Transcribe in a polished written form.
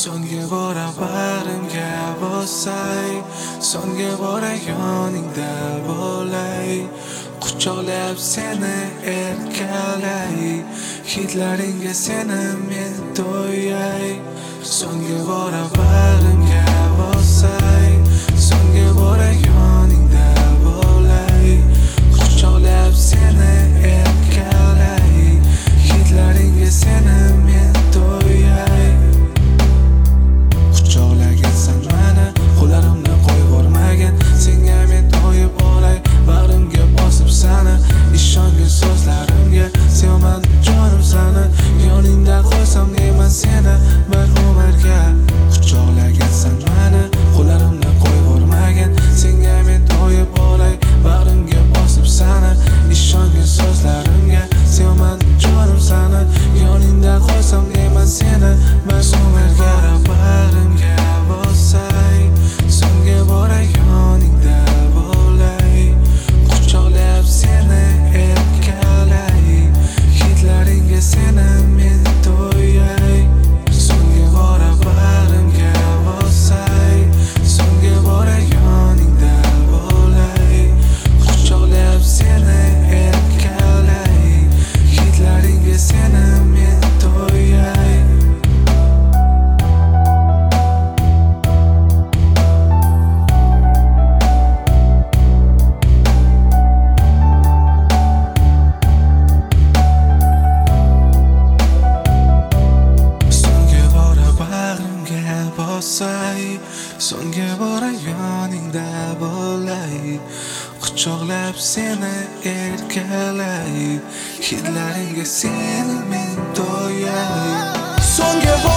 So'nggi bora bag'rimga bossay, so'nggi bora yoningda bo'lay, quchoqlab seni erkalay, hidlaringga seni men to'yay. So'nggi bora bag'rimga bossay, so'nggi bora yoningda bo'lay, quchoqlab seni erkalay, hidlaringga seni men to'yay. Quchoqlagansan meni, qo'llarimni qo'yib bormagan, senga men to'yib olay, bag'rimga bosib sani, ishongin so'zlarimga, sevaman jonim sani, yoningda qo'ysam deyman seni bir umrga. Quchoqlagansan meni, qo'llarimni qo'yib bormagan, senga men to'yib olay, bag'rimga bosib sani, ishongin so'zlarimga, sevaman jonim sani, yoningda qo'ysam deyman seni bir umrga. Bag'rimga bossay, so'nggi bora yoningda bo'lay, quchoqlab seni erkalay, hidlaringga seni men to'yay. So'nggi bora bag'rimga bossay, so'nggi bora yoningda bo'lay, quchoqlab seni erkalay, hidlaringga seni men to'yay. So'nggi bora yoningda bo'lay, quchoqlab seni erkalay, hidlaringga seni men to'yay.